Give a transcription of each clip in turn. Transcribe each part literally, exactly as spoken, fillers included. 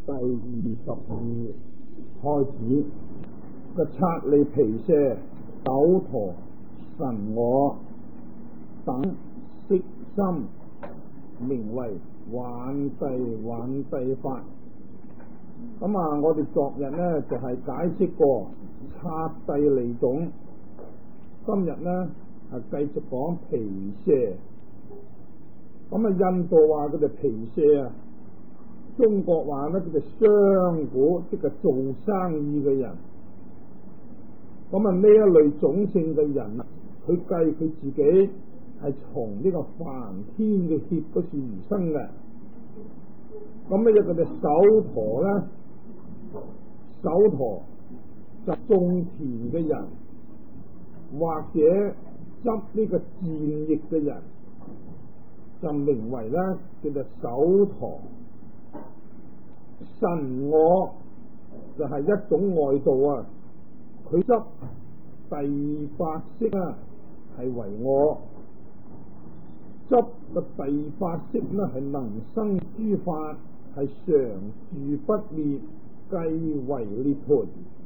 第二十二開始個剎利皮舍、首陀、神我等色心，名為輓諦輓諦法。咁啊，我哋昨日呢就係、是、解釋過剎帝利種，今日呢係繼續講皮舍。咁啊，印度話佢哋皮舍啊，中國話呢佢哋商賈，即係做生意嘅人。咁啊，呢一類種姓嘅人啊，佢計佢自己係從呢個梵天嘅血嗰處而生嘅。咁呢，有佢哋首陀咧，首陀就種田嘅人，或者執呢個戰役嘅人，就名為咧叫做首陀。神我就係一種外道啊，佢執第八識啊係為我，執個第八識呢係能生諸法，係常住不滅，計為涅槃。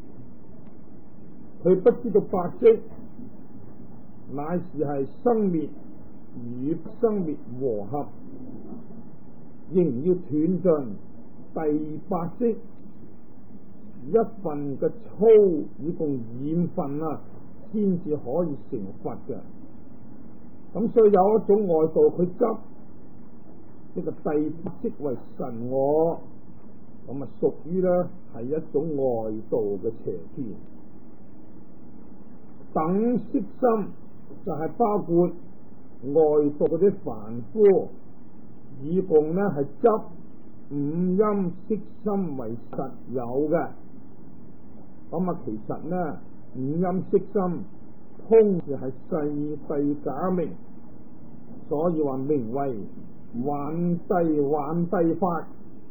佢不知道八識乃是係生滅與不生滅和合，仍要斷盡第八識一份嘅粗，以共染分啊，先至可以成佛嘅。咁所以有一種外道，佢執呢個第八識為神我，咁啊屬於咧係一種外道嘅邪見。等色心就係包括外道嗰啲凡夫，以共咧係執五陰色心為實有嘅。咁啊，其實呢五陰色心通就係世諦假名，所以話名為輓諦輓諦法。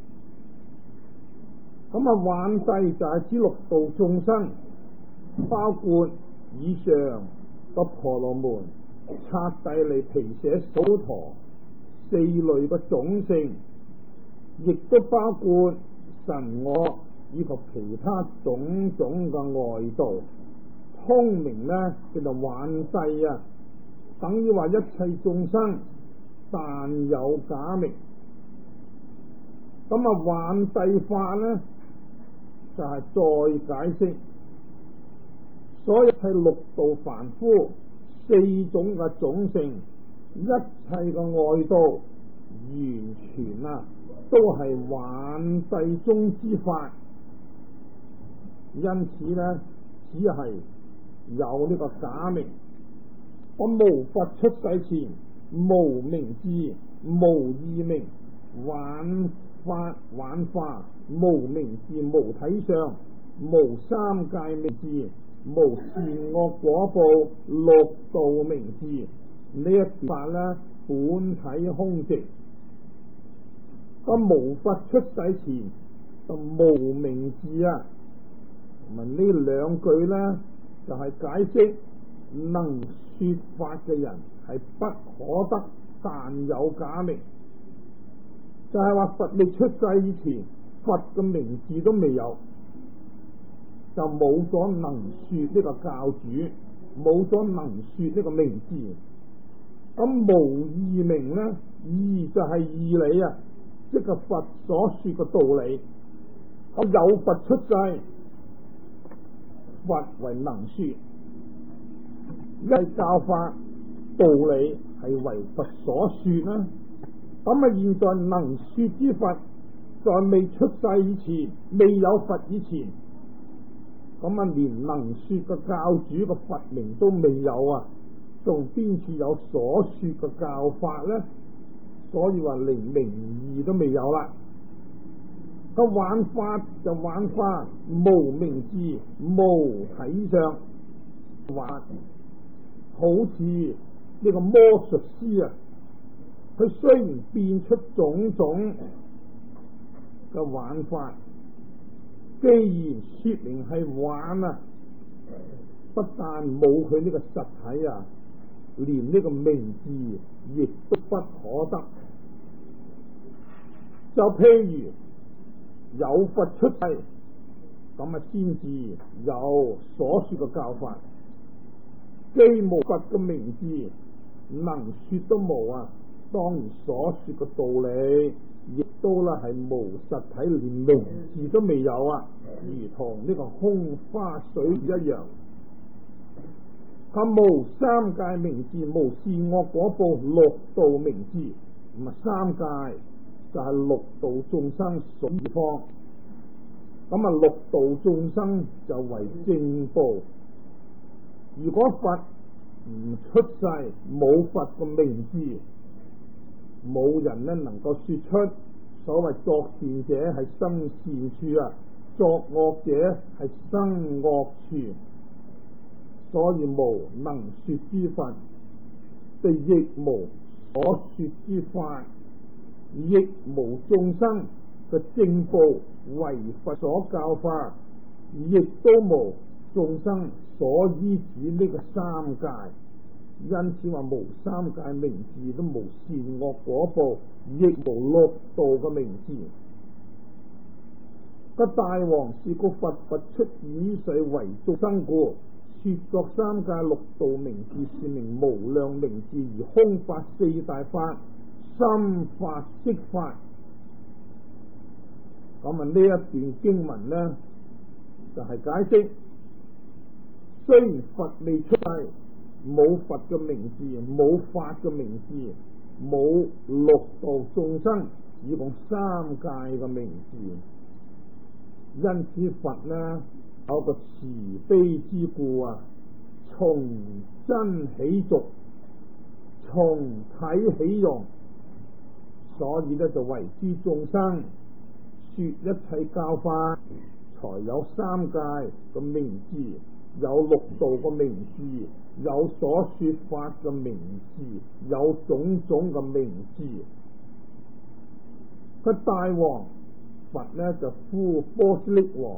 咁啊，輓諦就係指六道眾生，包括以上個婆羅門、剎帝利、皮舍、首陀四類嘅種姓，亦都包括神我以及其他種種嘅外道，通名呢叫做輓諦啊，等於話一切眾生但有假名。咁啊，輓諦法呢就係、是、再解釋，所以係六道凡夫四種嘅種姓，一切嘅外道，完全啊都係輓諦中之法。因此呢，只係有呢個假名。我無佛出世前，無名字，無異名，輓法輓化，無名字，無體相，無三界名字，無善惡果報，六道名字。呢一法呢，本體空寂。咁無佛出世前就無名字啊。咁呢兩句呢，就係、是、解釋能說法嘅人係不可得，但有假名。就係、是、話佛未出世以前，佛嘅名字都未有，就冇咗能說呢個教主，冇咗能說呢個名字。咁無異名呢，義就係義理啊，即係佛所說嘅道理。咁有佛出世，佛為能說，一係教法道理係為佛所說啦。咁啊，現在能說之佛，在未出世以前，未有佛以前，咁啊，連能說嘅教主嘅佛名都未有啊，仲邊處有所說嘅教法呢？所以話連名義都未有啦。個輓法就輓化，無名字，無體相，話好似呢個魔術師啊，佢雖然變出種種嘅輓法，既然說明係輓啊，不但冇佢呢個實體啊，連呢個名字亦都不可得。就譬如有佛出世，咁啊先至有所說嘅教法。既無佛嘅名字，能說都無啊！當然所說嘅道理，亦都啦係無實體，連名字都未有啊！如同呢個空花水一樣。咁無三界名字，無善惡果報，六道名字，咁啊三界就係六道眾生所方。咁啊六道眾生就為正報。如果佛唔出世，冇佛個名字，冇人呢能夠說出所謂作善者係生善處啊，作惡者係生惡處。所以無能說之佛，亦無所說之法，亦無眾生嘅正報為佛所教化，亦都無眾生所依止呢個三界。因此話無三界名字，都無善惡果報，亦無六道嘅名字。個大王是故佛佛出於世為眾生故，說作三界六道名字，是名無量名字，而空法四大法，心法色法。咁啊呢一段經文呢，就係、是、解釋，雖然佛未出世，冇佛嘅名字，冇法嘅名字，冇六道眾生，以共三界嘅名字。因此佛呢有個慈悲之故啊，從真起俗，從體起用，所以呢就為諸眾生說一切教法，才有三界嘅名字，有六道嘅名字，有所說法嘅名字，有種種嘅名字。個大王佛呢就呼波斯匿王，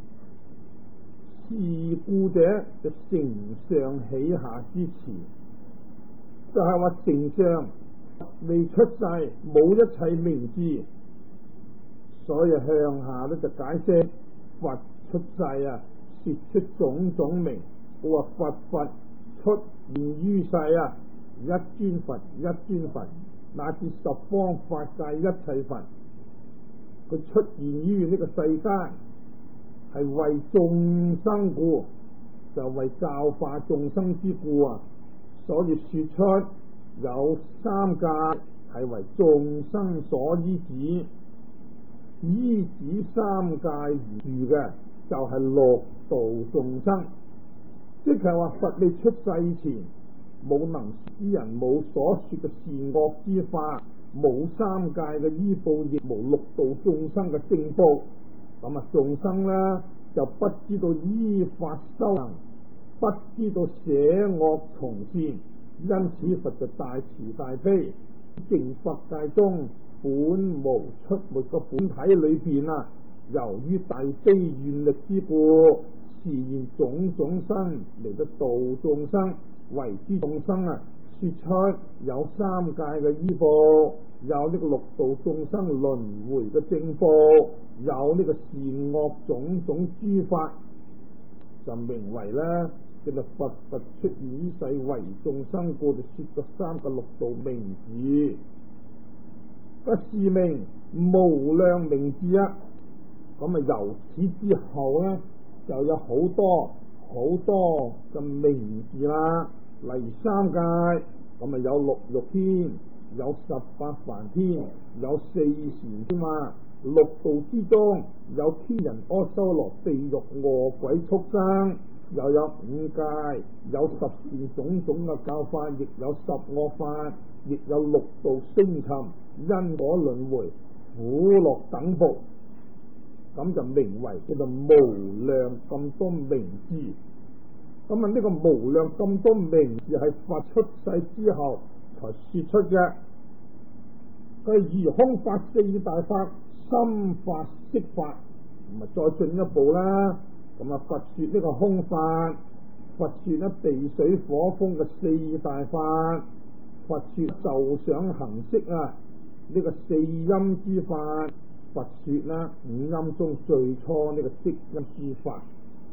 是故者就承上起下之詞，就係話承上未出世，冇一切名字，所以向下呢就解釋佛出世啊，說出種種名。我話佛佛出現於世啊，一尊佛一尊佛，乃至十方法界一切佛，佢出現於呢個世間，係為眾生故，就為教化眾生之故啊。所以說出有三界係為眾生所依止，依止三界而住嘅就係、是、六道眾生。即係話佛未出世前，冇能之人，冇所說嘅善惡之法，冇三界嘅依報，亦無六道眾生嘅正報。咁啊眾生呢就不知道依法修行，不知道捨惡從善，因此佛就大慈大悲，淨佛界中本無出沒嘅本體裏邊啊，由於大悲願力之故，示現種種身嚟到度眾生，為諸眾生啊，說出有三界嘅依報，有呢個六道眾生輪迴嘅正報，有呢個善惡種種諸法，就名為呢叫做佛佛出現於世為眾生故，就說咗三個六道名字。個是名無量名字啊！咁啊由此之後呢，就有好多好多嘅名字啦。例如三界，咁啊有六欲天，有十八梵天，有四禪天嘛。六道之中有天人阿修羅、地獄餓鬼畜生，又有五界，有十善種種嘅教法，亦有十惡法，亦有六道星辰、因果輪迴、苦樂等報。咁就名為叫做無量咁多名字。咁啊呢個無量咁多名字係佛出世之後才說出嘅。佢如空法四大法，心法色法，咁啊再進一步啦。咁啊佛說呢個空法，佛說呢地水火風嘅四大法，佛說受想行識啊呢個四陰之法， 佛說啦，五音中最初呢個即音書法。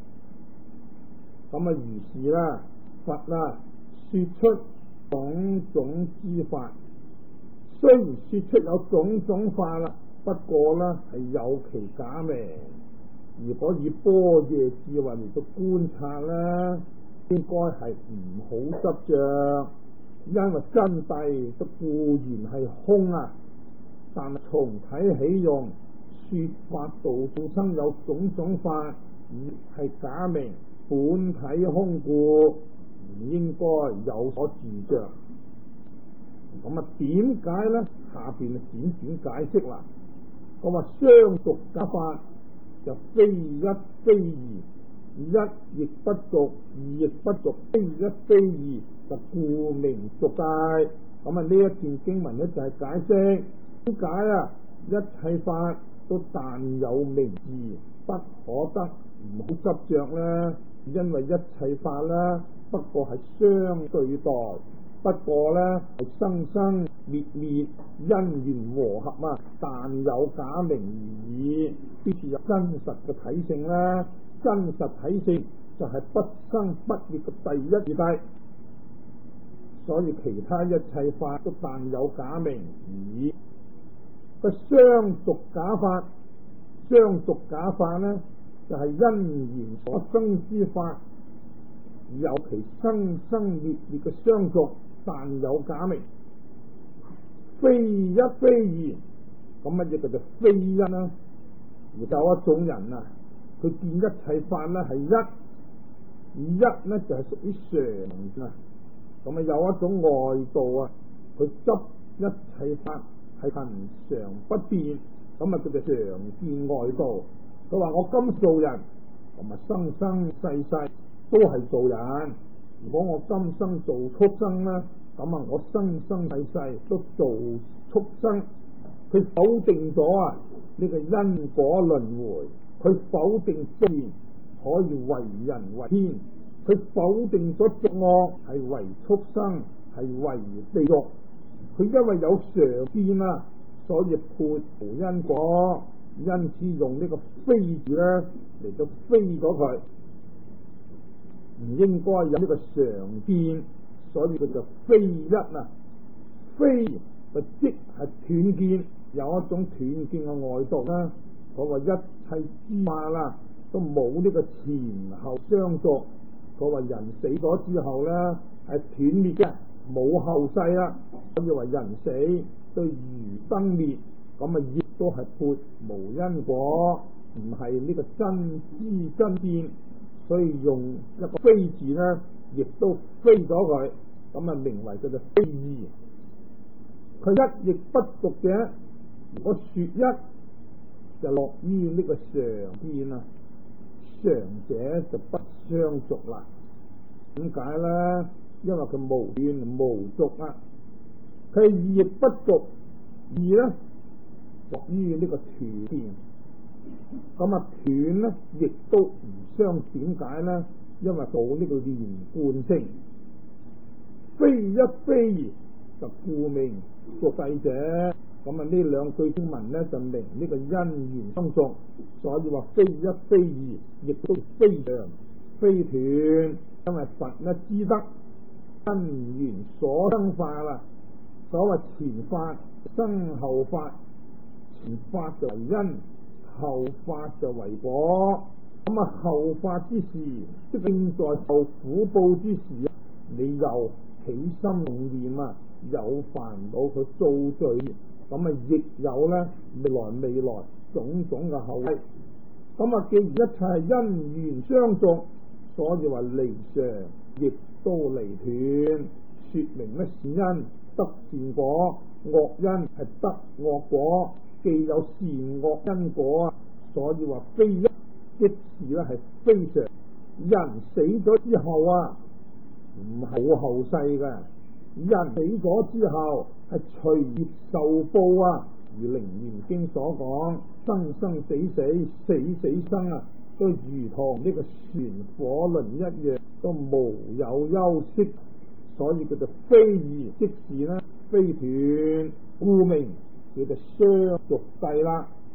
咁啊，如是啦，佛啦說出種種之法，雖然說出有種種法啦，不過啦係有其假名。如果以般若智慧嚟到觀察啦，應該係唔好執着，因為真諦都固然係空啊，但係從體起用，說法度眾生有種種法，而係假名，本體空故，唔應該有所自着。咁啊，點解咧？下邊點點解釋啦。我話相續假法就非一非二，一亦不續，二亦不續，非一非二就故名續界。咁啊，呢一段經文咧就係解釋點解啊，一切法都但有名字，不可得，唔好執着咧。因為一切法咧不過係相對待，不過咧係生生滅滅，因緣和合啊，但有假名而已，必須有真實嘅體性啦。真實體性就係不生不滅嘅第一義諦，所以其他一切法都但有假名而已。個相續假法，相續假法咧就係、是、因緣所生之法，有其生生滅滅嘅相續，但有假名，非一非二。咁乜嘢叫做非一啦？而有一種人啊，佢見一切法咧係一，一咧就係屬於常啊。咁啊有一種外道啊，佢執一切法係恒常不變，咁啊叫做常見外道。佢話我今做人，同埋生生世世都係做人。如果我今生做畜生啦，咁啊我生生世世都做畜生。佢否定咗啊呢個因果輪迴，佢否定雖然可以為人為天，佢否定咗作惡係為畜生，係為地獄。佢因為有常見啦，所以判無因果，因此用呢個非字咧嚟到非咗佢，唔應該有呢個常見，所以佢就非一啊。非就即係斷見，有一種斷見嘅外道啦。佢話一切之法啦都冇呢個前後相續。佢話人死咗之後咧係斷滅嘅，冇後世啦。所以話人死都如燈滅，咁啊亦都係撥無因果，唔係呢個真知真見。所以用一個非字咧，亦都非咗佢，咁啊名為叫做非二。佢一亦不續嘅，如果說一就落於呢個常見啊，常者就不相續啦。點解咧？因為佢無斷無續啊。佢二亦不續，二咧落於呢個斷見，咁啊斷咧亦都唔相。點解咧？因為冇呢個連貫性，非一非二就故名續世者。咁啊呢兩句經文咧就明呢個因緣相續，所以話非一非二，亦都非常非斷。因為佛咧知得因緣所生法啦，所謂前法生後法，前法就為因，後法就為果。咁啊後法之時，即正在受苦報之時，你又起心動念啊，有煩惱佢造罪，咁啊亦有咧未來未來種種嘅後果。咁啊既然一切係因緣相續，所以話離常亦都離斷，說明咧善因得善果，惡因係得惡果，既有善惡因果啊，所以話非一即是咧係非常。人死咗之後啊，唔係冇後世嘅，人死咗之後係隨業受報啊。如《楞嚴經》所講，生生死死，死死生啊，都如同呢個旋火輪一樣，都無有休息。所以叫做非二，即是呢非斷，故名叫做相續世啦。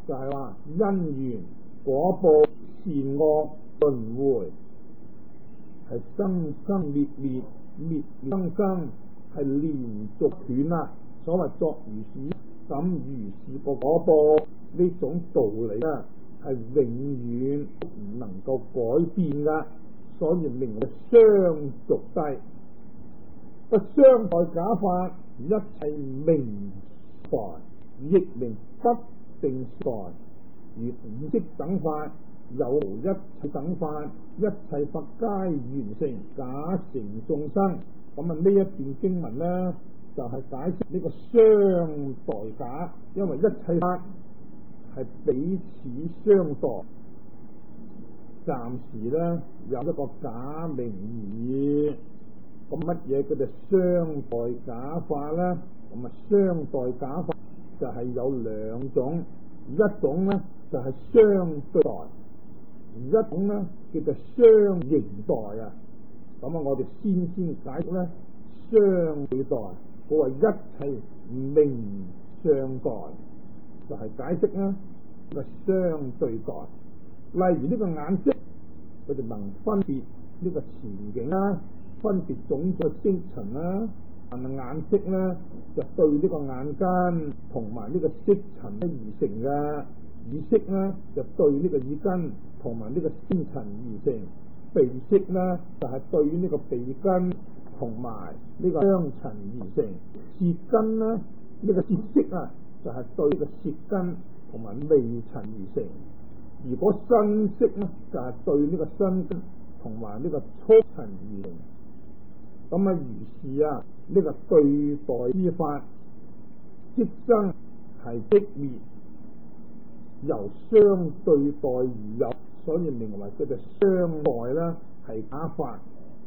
就係話因緣果報善惡輪迴，係生生滅滅滅滅生生，係連續斷啊！所謂作如是咁如是個果報，呢種道理啊，係永遠唔能夠改變噶，所以名為相續諦。個相待假法，一切名待，亦名不定待。如五識等法，有無一切等法，一切法皆緣成，假成眾生。咁啊，呢一段經文呢，就係、是、解釋呢個相待假，因為一切法係彼此相待。暫時呢，有一個假名義。咁乜嘢叫做相待假法呢？咁啊，相待假法就係有兩種，一種呢就係、是、相對待，一種呢叫做相形待啊。咁啊，我哋先先解釋咧相對待，佢話一切名相待，就係、是、解釋呢個相對待。例如呢個眼色，佢就能分別呢個前景啦。分別種種色塵啦，但係眼色咧就對呢個眼根同埋呢個色塵而成嘅，耳色咧就對呢個耳根同埋呢個聲塵而成，鼻色咧就係、是、對於呢個鼻根同埋呢個香塵而成，舌根咧呢、這個舌色啊就係、是、對呢個舌根同埋味塵而成，如果身色咧就係、是、對呢個身根同埋呢個觸塵而成。咁啊，如是啊，呢、這個對待之法，即生係即滅，由相對待而有，所以名為叫做相待啦，係假法。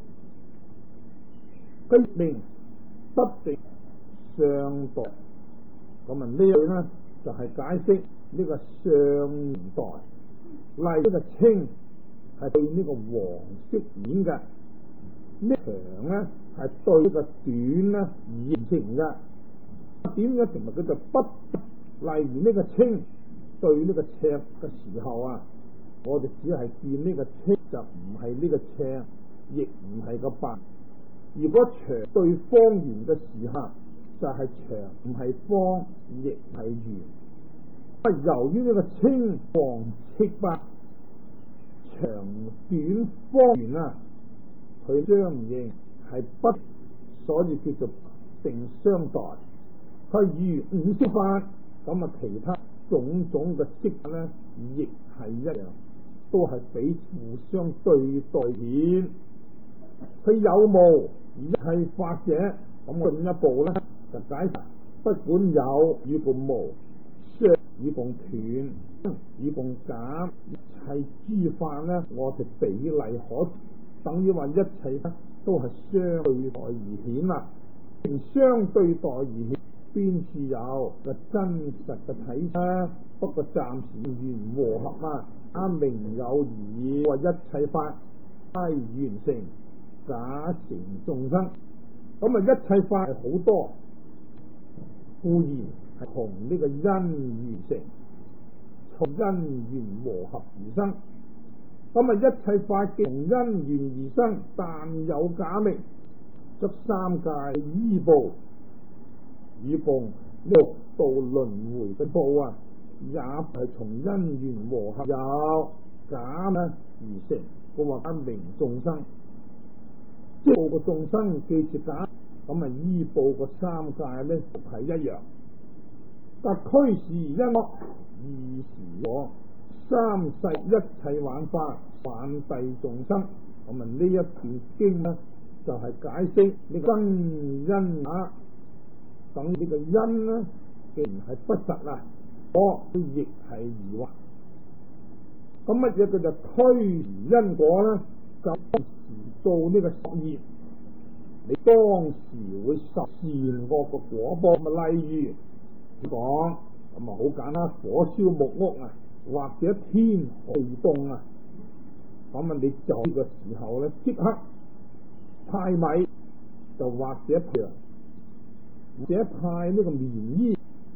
佢名不定相待，咁啊呢句咧就係、是、解釋呢個相待。例如呢個青係對呢個黃色面嘅。呢長咧係對呢個短咧而形成嘅，點解成日叫做不？例如呢個青對呢個赤嘅時候啊，我哋只係見呢個青就唔係呢個赤，亦唔係個白。如果長對方圓嘅時候，就係、是、長唔係方，亦係圓。啊，由於呢個青黃赤白長短方圓啊，佢相應係不，所以叫做定相待。佢如五色法，咁啊其他種種嘅色咧，亦係一樣，都係彼此互相對待顯。佢有無而一切法者，咁進一步咧就解釋，不管有與共無，相與共斷，與共減，一切諸法咧，我哋比例可。等於話一切都係相對待而顯啦，相對待而顯，邊處有個真實嘅體質？不過暫時緣和合啊，啊名有疑，話一切法皆緣成，假成眾生。咁啊，一切法係好多，固然係從呢個因緣成，從因緣和合而生。咁啊，一切法從因緣而生，但有假名，則三界依報與共六道輪迴嘅報啊，也係從因緣和合有假呢而成。佢話假名眾生，即係報個眾生記住假，咁啊依報個三界咧係一樣。但俱是因惡，異時我。三世一切玩法，反蔽眾生。咁啊，呢一段經呢，就係、是、解釋呢個真因假，等呢個因呢，既然係不實啊，我亦係疑惑。咁乜嘢叫做俱時因果呢？就當時做呢個作業，你當時會受善惡個果報。咁啊，例如講，咁啊好簡單，火燒木屋啊。或者天地凍啊，咁啊你就呢個時候咧，即刻派米，就或者糧，或者派呢個棉衣，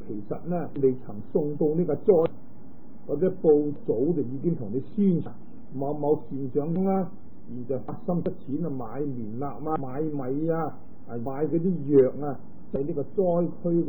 其實呢未曾送到呢個災，或者報早就已經同你宣傳某某善長啦，現在發心出錢啊買棉衲啊買米啊，係買嗰啲藥啊，喺呢個災區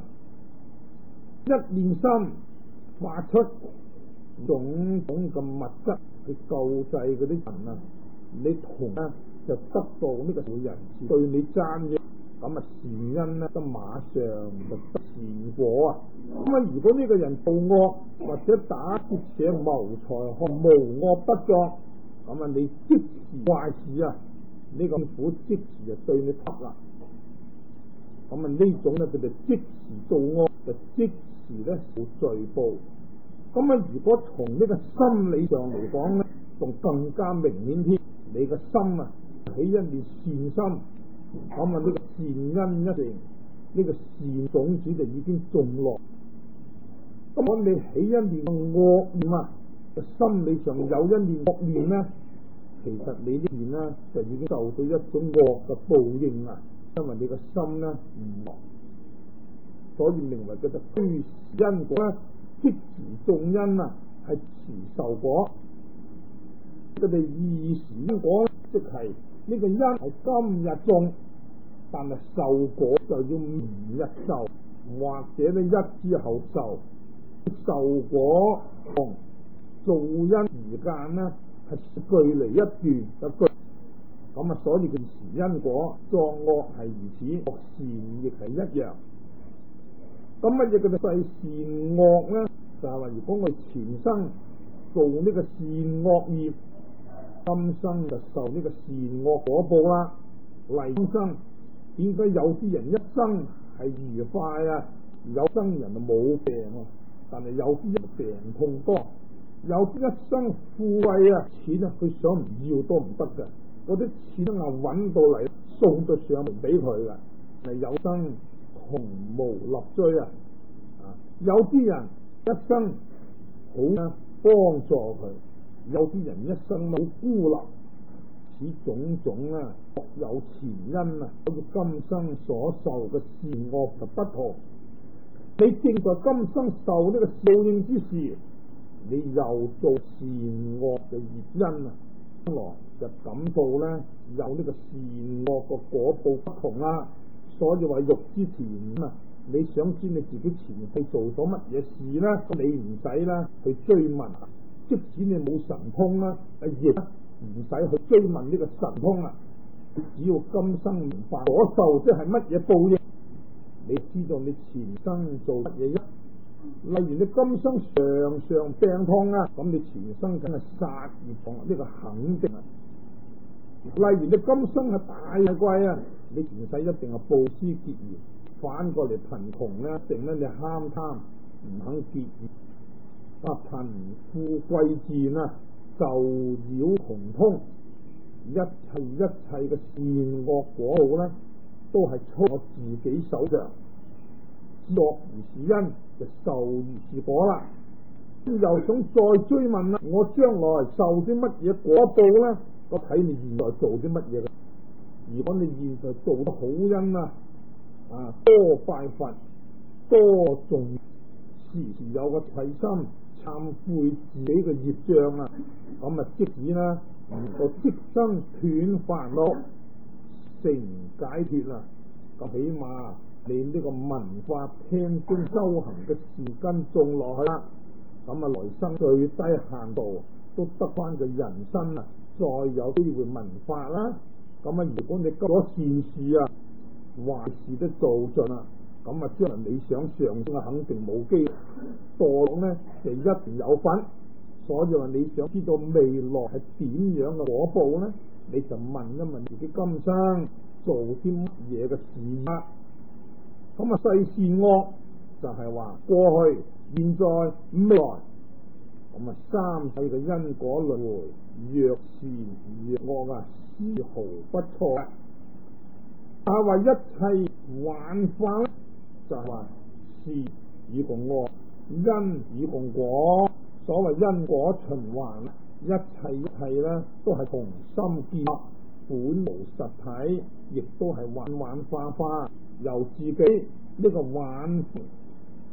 一念心發出種種嘅物質去救濟嗰啲人啊，你同啊就得到呢個人士對你讚嘅，咁啊善因呢都馬上就得善果啊。咁啊如果呢個人暴惡或者打劫者謀財害無惡不作，咁啊你即時壞事啊，呢個苦即時就對你啪啦。咁啊呢種咧佢哋即時做惡就即時咧受罪報。咁啊如果從呢個心理上嚟講咧，仲更加明顯添。你個心啊起一念善心，咁啊呢個善因一定，呢個善種子就已經種落。咁我你起一念惡念啊，個心理上有一念惡念咧，其實你呢邊咧就已經受到一種惡嘅報應啦。因為你個心咧唔惡，所以名為叫做虛時因果咧，即時種因啊，係遲受果。佢哋二時因果即係呢個因係今日種，但係受果就要明日受，或者咧一之後受。受果同做因時間呢係距離一段嘅距，咁啊所以佢時因果作惡係如此，作善亦係一樣。咁乜嘢叫做世善惡呢？就係話如果我前生做呢個善惡業，今生就受呢個善惡果報啦。嚟今生點解有啲人一生係愉快啊，有生人就冇病啊？但係有啲人病痛多，有啲一生富貴啊，錢啊佢想唔要都唔得嘅，嗰啲錢啊揾到嚟送到上門俾佢嘅。係有生窮無立錐啊，啊有啲人一生好啊幫助佢，有啲人一生好孤立，此種種啊各有前因啊，好似今生所受嘅善惡就不同。你正在今生受呢個報應之時，你又做善惡嘅業因啊，將來就感到咧有呢個善惡個果報不同啦。所以話欲知前啊，你想知你自己前世做咗乜嘢事咧，咁你唔使啦去追問，即使你冇神通啦，亦唔使去追問呢個神通啦。只要今生明白所受即係乜嘢報應，你知道你前生做乜嘢？例如你今生常常病痛啊，咁你前生梗係殺業痛，呢、這個肯定啊。例如你今生係大貴啊，你前世一定係布施結緣，反過嚟貧窮咧，定咧你慳貪唔肯結緣，啊貧富貴賤啊，就擾窮通，一切一切嘅善惡果報咧，都係出我自己手上。作如是因，就受如是果啦。又想再追問啦，我將來受啲乜嘢果報咧？我睇你現在做啲乜嘢嘅。如果你現在做得好因啊，啊多拜佛，多誦，時時有個齊心懺悔自己嘅業障啊，咁啊即使啦，能夠即生斷煩惱，成解脫啦，咁起碼你呢個文化聽經修行嘅善根種落去啦，咁啊來生最低限度都得翻個人身啊，再有機會文化啦。咁啊如果你做咗善事啊，壞事都做盡啦，咁啊將來你想上升啊，肯定冇機會，墮落咧就一定有份。所以話你想知道未來係點樣嘅果報咧，你就問一問自己今生做啲乜嘢嘅事啊。咁啊世善惡就係話過去、現在、未來，咁啊三世嘅因果輪迴，若善若惡啊，絲毫不錯。但係話一切幻化咧，就係話善與共惡，因與共果。所謂因果循環，一切一切咧都係同心建立，本無實體，亦都係幻幻化化，由自己呢個幻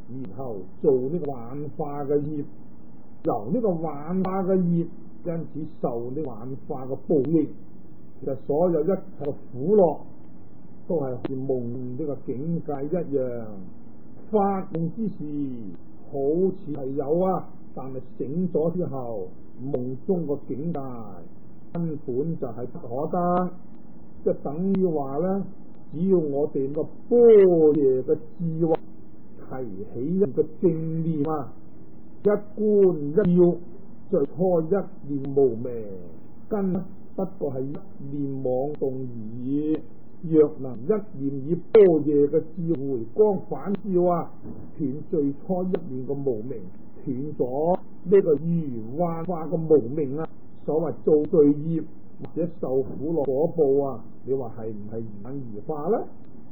然後做呢個幻化嘅業，由呢個幻化嘅業，因此受呢幻化嘅報應。其實所有一切嘅苦樂都係好似夢呢個境界一樣，發夢之時好似係有啊，但係醒咗之後，夢中個境界根本就係不可得，即係等於話咧，只要我哋個般若嘅智慧提起一個正念啊，一觀一要，最初一念無明，根不過係一念妄動而已。若能一念以般若嘅智慧光反照啊，斷最初一念嘅無明，斷咗呢個如幻化嘅無明啊，所謂做罪業或者受苦樂果報啊，你話係唔係如幻如化呢？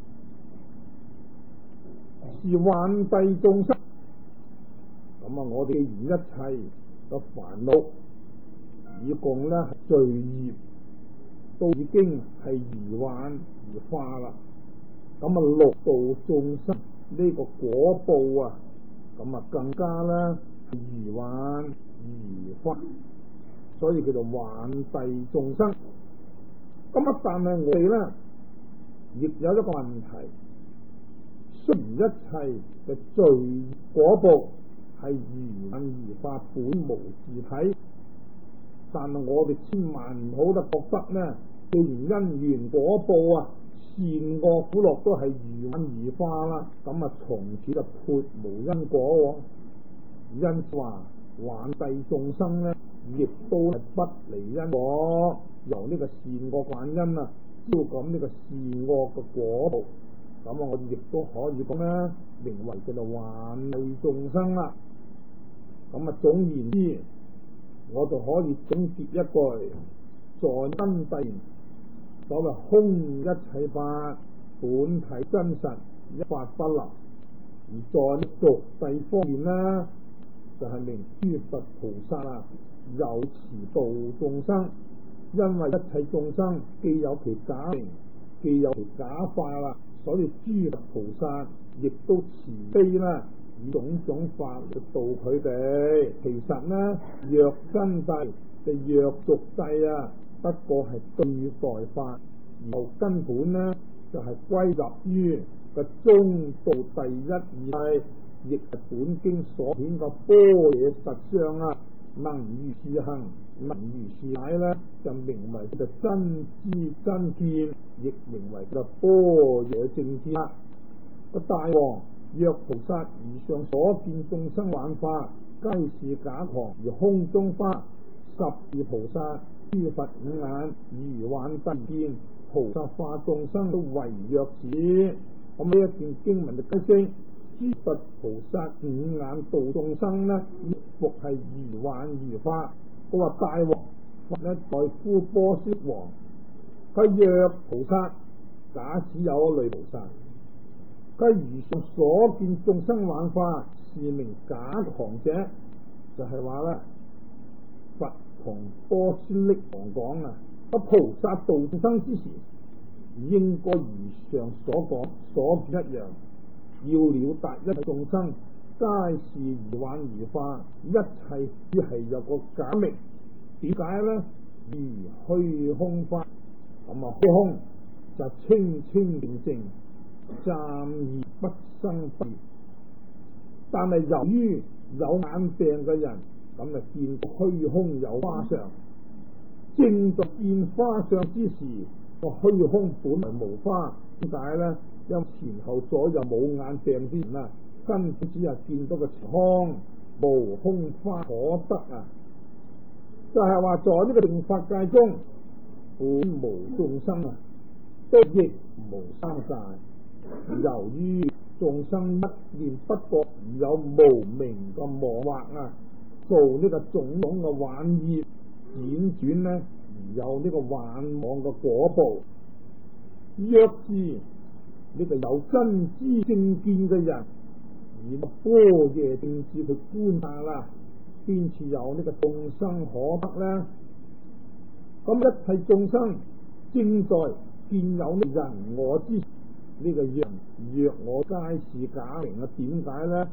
是幻蔽眾生。咁啊，我哋既然一切嘅煩惱以共咧罪業都已經係如幻如化啦，咁啊六道眾生呢個果報啊，咁啊更加咧如幻如化，所以叫做幻蔽眾生。咁啊，但係我哋咧亦有一個問題，雖然一切嘅罪果報係如幻如化，本無自體，但係我哋千萬唔好得覺得呢，既然因緣果報啊，善惡苦樂都係如幻如化啦，咁啊從此就撥無因果，啊。因話幻蔽眾生呢，亦都係不離因果，由呢個善惡幻因啊，招感呢個善惡嘅果報。咁啊，我哋亦都可以講咧，名為叫做幻蔽眾生啦。咁啊，總言之，我就可以總結一句：在因諦，所謂空一切法，本體真實，一法不立。而在俗諦方面呢，就係、是、明諸佛菩薩啊，有慈度眾生，因為一切眾生既有其假名，既有其假化啦。所以諸佛菩薩亦都慈悲啦，以種種法嚟度佢哋。其實呢，若真諦就若俗諦啊，不過係對待法，而根本呢就係、是、歸入於個中道第一義諦，亦係本經所顯個般若實相啊。能如是行，能如是解呢，就名為就真知真見，亦名為就般若正見啦。個大王若菩薩如上所見眾生幻化，皆是假狂而空中花。十二菩薩諸佛五眼如幻燈見，菩薩化眾生都唯若此。咁呢一段經文就解釋，諸佛菩薩五眼度眾生呢，亦復係如幻如化。我話大王佛呢，在呼波斯王，佢若菩薩，假使有一類菩薩，佢如上所見眾生幻化，是名假狂者。就係話咧，佛同波斯匿王講啊，個菩薩度眾生之時，應該如上所講所見一樣。要了達一切眾生，皆是如幻如化，一切只係有個假名。點解呢？如虛空法，咁啊虛空就清清淨淨，暫而不生不滅。但係由於有眼病嘅人，咁啊見虛空有花相，正在見花相之時，個虛空本來無花。點解呢？因為前後左右冇眼病之人啊，根本只係見到個空，無空花可得啊！就係、是、話在呢個定法界中，本無眾生啊，都亦無三界。由於眾生一念不覺而有無明嘅妄惑啊，做呢個種種嘅幻業，輾轉呢而有呢個幻妄嘅果報。若是呢個有真知正見嘅人，以般若正智去觀察啦，邊處有呢個眾生可得呢？咁一切眾生正在見有人我之呢、這個人若我皆是假名啊？點解呢？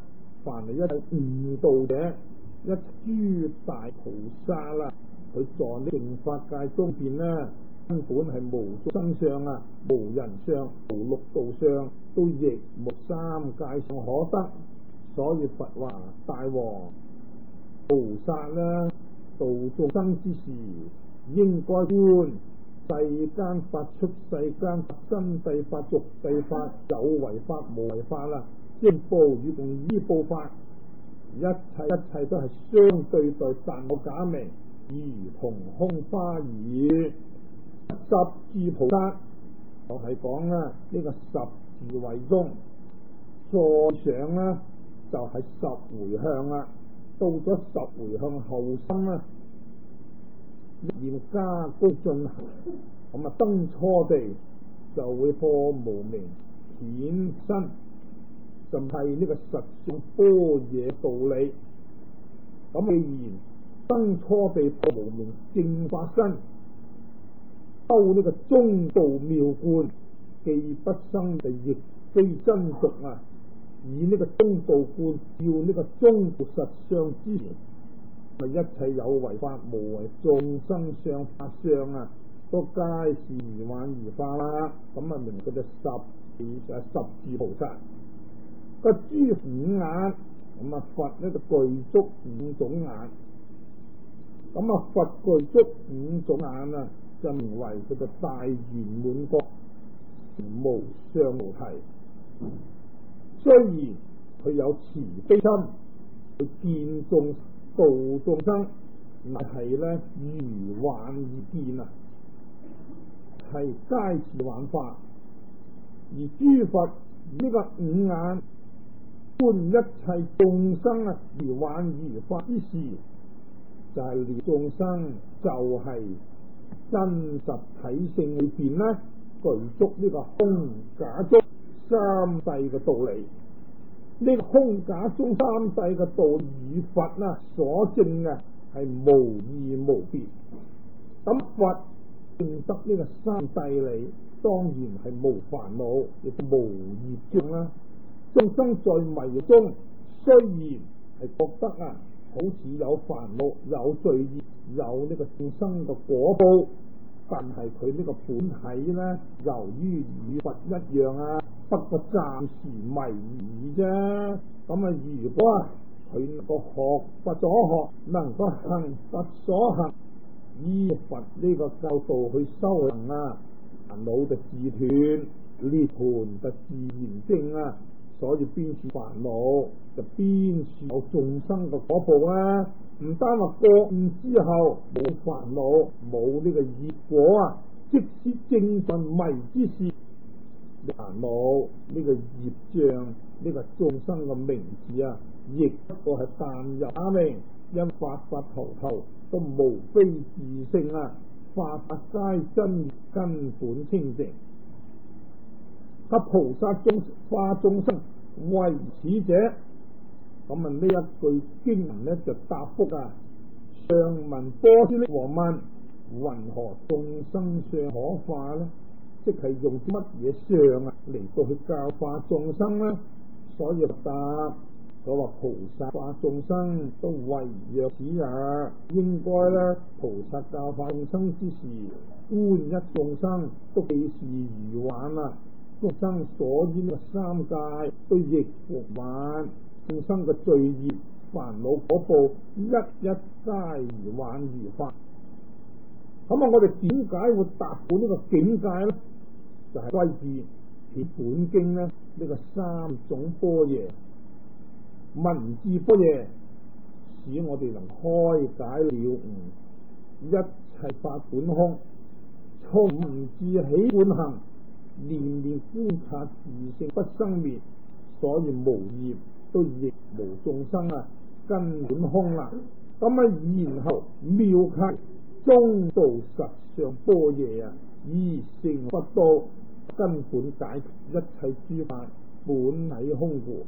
凡係一悟道者，一諸大菩薩啦，佢在呢正法界中邊呢，根本係無眾生相啊，無人相，無六道相，都亦無三界相可得。所以佛話大王菩薩呢，度眾生之時，應該觀世間法出世間法，真諦法俗諦法，有為法無為法啦，正報與共依報法，一切一切都係相對對，但冇假名，如同空花兒。十住菩薩就係講啦，呢個十住位中再上啦，就係、是、十回向啦。到咗十回向後生啦，要加高進行，咁啊登初地就會破無明顯身，就係呢個實相般若道理。咁既然登初地破無明正法身，修呢個中道妙觀，既不生就亦非真俗啊！以呢個中道觀照呢個中道實相之前，咪一切有為法無為眾生相法相啊，都皆是如幻如化啦。咁啊，明佢就十就十住菩薩個諸五眼，咁啊佛呢就具足五種眼，咁啊佛具足五種眼啊，就名為佢嘅大圓滿覺，無相無題。雖然佢有慈悲心，佢見眾度眾生，但係咧如幻而見啊，係皆是幻化。而諸佛呢個五眼觀一切眾生啊，如幻如化之時，就係了眾生就係真實體性裏邊咧，具足呢個空假中三諦嘅道理。呢、這個空假中三諦嘅道理與佛啊所證嘅係無異無別。咁佛證得呢個三諦理，當然係無煩惱，亦都無業障啦。眾生在迷中，雖然係覺得啊，好似有煩惱、有罪業、有呢個眾生嘅果報，但係佢呢個本體咧，由於與佛一樣啊，不過暫時迷而已啫。咁啊，如果啊佢能夠學佛所學，能夠行佛所行，依佛呢個教導去修行啊，煩惱就自斷，涅槃就自然證啊。所以邊處煩惱就邊處有眾生嘅果報啊！唔單話覺悟之後冇煩惱，冇呢個業果啊，即使正在迷之時，煩惱呢個業障，呢、這個眾生嘅名字啊，亦不過係但有假名，因法法頭頭都無非自性啊，法法皆真，根本清淨。及菩薩眾化眾生為此者，咁啊呢一句經文呢就答覆啊，上文波斯匿王問，云何眾生相可化呢？即係用乜嘢相啊嚟到去教化眾生呢？所以答佢話菩薩化眾生都為若此也，應該咧菩薩教化眾生之時，觀一眾生都既是如幻啊。眾生所依嘅三界都亦復幻，眾生嘅罪業煩惱果報一一皆如幻如化。咁啊，我哋點解會達到呢個境界咧？就係歸自其本經咧，呢、這個三種般若文字般若，使我哋能開解了悟一切法本空，從文字起觀行。念念觀察自性不生滅，所以無業都亦無眾生啊，根本空啦。咁啊，然後妙契中道實相般若啊，依成佛道根本解決一切諸法本體空故。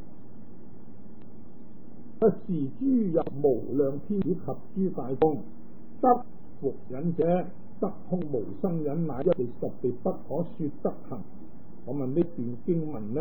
不是諸入無量天子及諸大眾得復忍者，得空無生忍，乃一地十地不可說得行。咁啊，呢段經文呢，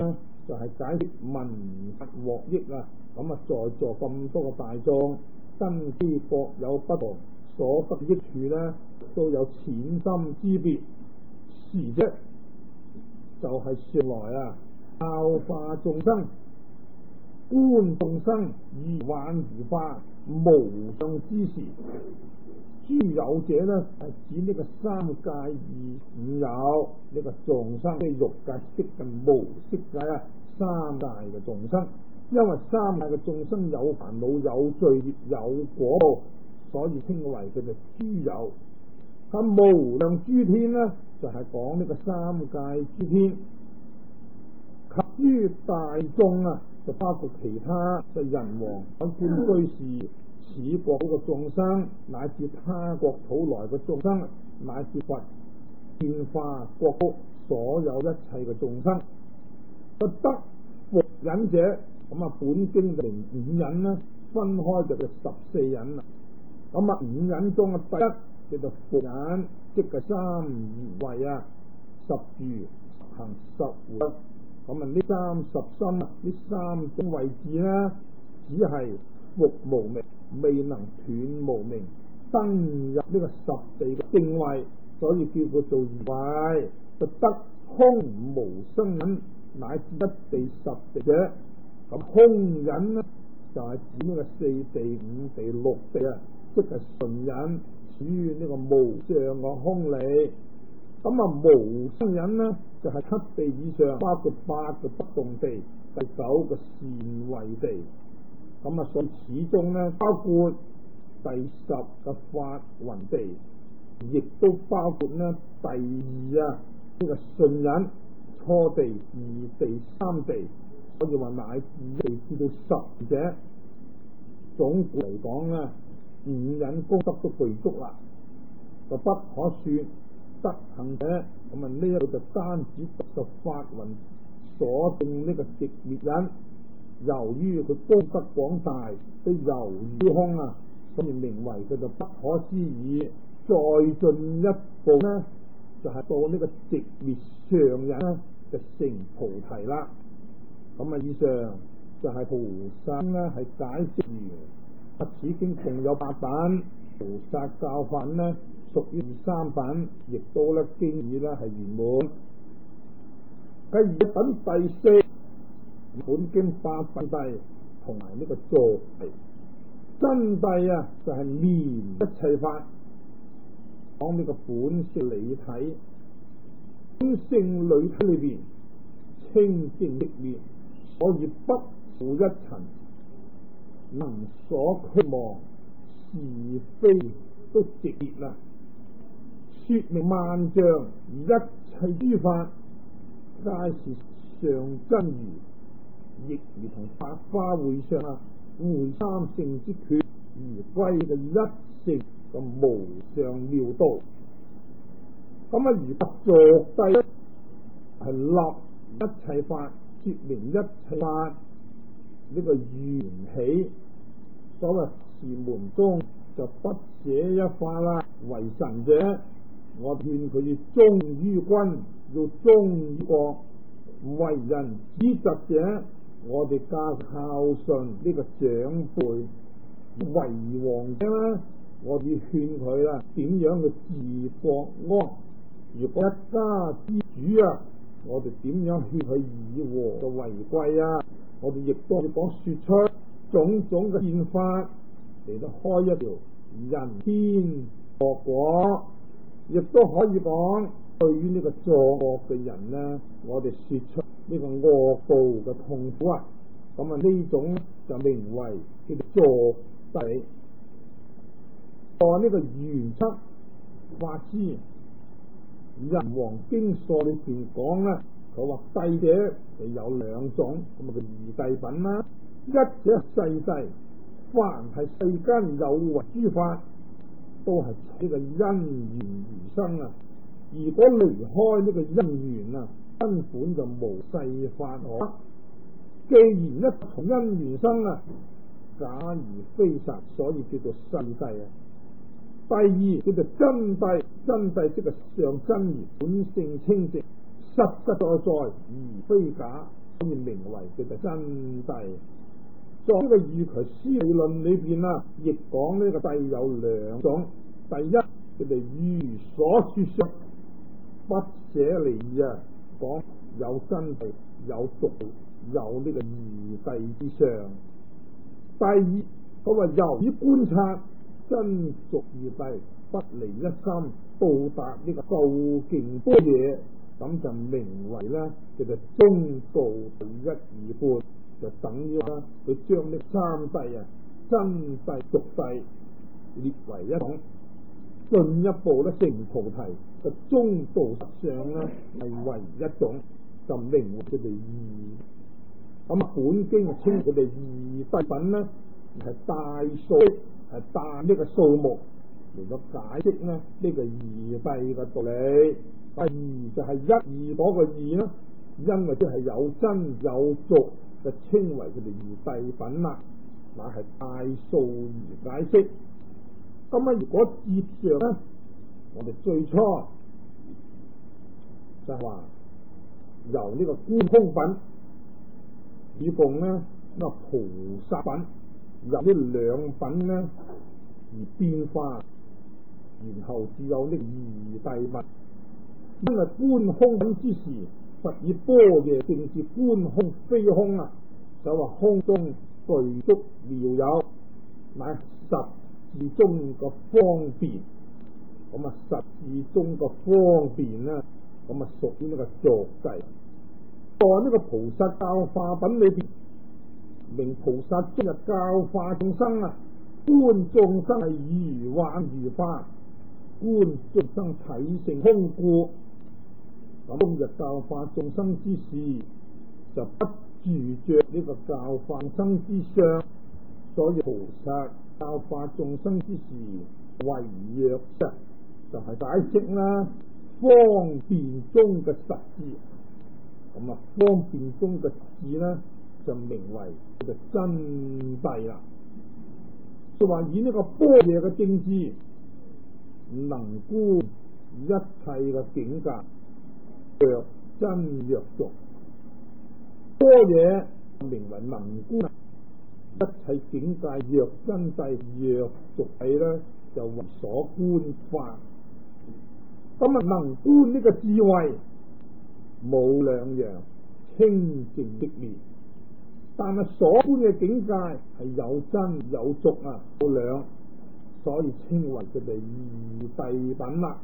就係、是、解釋民法獲益啊。咁啊，在座咁多個大眾，根基各有不同，所得益處咧都有淺深之別。是啫，就係、是、上來啊，教化眾生，觀眾生如幻如化，無上之時。諸有者咧係指呢個三界二五有呢個眾生，即係欲界、色界、無色界啊，三界嘅眾生。因為三界嘅眾生有煩惱、有罪孽、有果報，所以稱為佢哋諸有。咁無量諸天呢，就係、是、講呢個三界諸天，及諸大眾啊，就包括其他嘅人王、百官居士、此國嗰個眾生，乃至他國土來嘅眾生，乃至佛變化國土所有一切嘅眾生，不得伏忍者。咁啊，本經就連五忍啦，分開就叫十四忍啦。咁啊，五忍中嘅第一叫做伏忍，即係三而為啊，十住行十回。咁啊，呢三十心啊，呢三種位置咧，只係伏無明，未能斷無明，登入呢個十地嘅正位，所以叫佢做二位。就得空無生忍，乃至一地十地者。咁空忍呢，就係、是、指呢個四地、五地、六地啊，即係純忍，處於呢個無上嘅空理。咁啊，無生忍呢，就係、是、七地以上，包括八個不動地，第九個善慧地。咁啊，所以始終呢，包括第十個法雲地，亦都包括呢第二啊呢、這個順忍、初地、二地、三地。可以話乃至地至到十者，總括嚟講咧，五忍功德都具足啦，就不可說得行者。咁啊，呢一個就單指獨十法雲所定呢個寂滅忍，由於佢功德廣大，都由於空啊，所以名為佢就不可思議。再進一步呢，就係、是、到呢個寂滅上忍咧，就成菩提啦。咁啊，以上就係菩薩咧係解釋完。此經共有八品，菩薩教法呢屬於三品，亦都咧經已咧係圓滿。繼二品第四，本經八品諦同埋呢個坐諦。真諦啊，就係、是、念一切法，講呢個本性理體，本性理體裏邊清淨寂滅。可以不負一塵，能所俱忘，是非都寂滅啦。說明萬象一切諸法，皆是上真如，亦如同百花會上啊，會三性之缺而歸嘅一性嘅無上妙道。咁啊，而不作諦係立一切法。說明一切法呢、這個緣起，所謂是門中就不捨一法啦。為神者，我勸佢要忠於君，要忠於國；為人子侄者，我哋教孝順呢個長輩；為王者咧，我哋勸佢啦，點樣去治國安？如果一家之主啊，我哋點樣勸佢以和嘅為貴啊？我哋亦都要講說出種種嘅憲法嚟到開一條人天惡果，亦都可以講對於呢個作惡嘅人呢，我哋說出呢個惡報嘅痛苦啊！咁啊，呢種就名為叫做坐諦。按呢個原則法師。人王經疏裏邊講咧，佢話諦者就有兩種，咁啊叫二諦品啦。一者世諦，凡係世間有為諸法，都係呢個因緣而生啊。如果離開呢個因緣啊，根本就無世法可。既然一從因緣生啊，假而非實，所以叫做世諦啊。第二叫做真諦，真諦即係上真如，本性清淨，實實在在而非假， 以名為佢就真諦。在呢個預期思理論裏邊啊，亦講呢個諦有兩種。第一，佢哋如所說上不捨離義啊，講有真諦、有俗諦、有呢個二諦之上。第二，佢話由於觀察真俗二諦不離一心，到達呢個究竟般若，咁就名為咧，佢就中道第一二半，就等於啦，佢將呢三諦啊，真諦、俗諦列為一種，進一步咧成菩提，就中道實相咧係為一種，就名為佢哋二。咁本經稱佢哋二諦品咧係大數，係大呢個數目嚟到解釋咧呢個二諦嘅道理。第二就係一二嗰個二啦，因為即係有真有俗，就稱為佢哋二諦品啦，乃係大數而解釋。咁啊，如果接上咧，我哋最初就係話由呢個觀空品以共咧，咁啊菩薩品由呢兩品咧而變化，然後只有呢二諦品。因為觀空品之時，佛以般若正是觀空非空啊，就話空中具足妙有，乃實事中嘅方便。咁啊，實事中嘅方便咧，咁啊屬於呢個作諦。在呢個菩薩教化品裏邊，明菩薩今日教化眾生啊，觀眾生係如幻如化，觀眾生體性空故。咁今日教化眾生之事，就不住着呢個教化眾生之相，所以菩薩教化眾生之時，為若實，就係、是、解釋啦，方便中嘅實智。咁啊，方便中嘅智咧，就名為佢嘅真諦啦。就話以呢個般若嘅正智，能觀一切嘅境界。若真若俗，般若名為能觀一切境界，若真諦若俗諦咧，就為所觀法。咁啊，能觀呢個智慧冇兩樣，清淨的滅。但係所觀嘅境界係有真有俗啊，冇兩，所以稱為佢哋二諦品啦。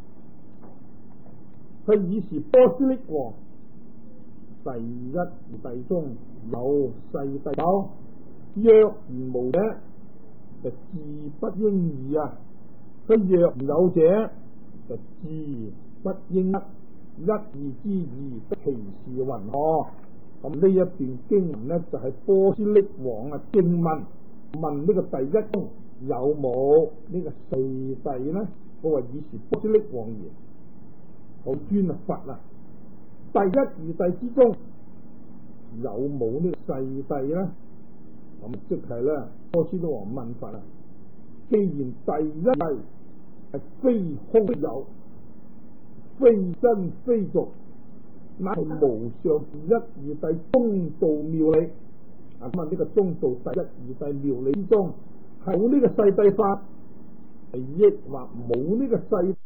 佢以是波斯匿王第一二諦中有世諦有，若然無者，就智不應二啊。佢若唔有者，就智不應一，一二之二，其是云何？咁呢一段經文呢，就係、是、波斯匿王啊，經問問呢個第一中有冇呢個世諦呢？我話以是波斯匿王言。好尊佛啊！第一二諦之中有冇呢個世諦咧？咁即係咧，波斯匿王問佛啊，既然第一諦係非空有，非真非俗，乃係無上一二諦中道妙理啊！咁啊，呢個中道第一二諦妙理之中係冇呢個世諦法，係抑或冇呢個世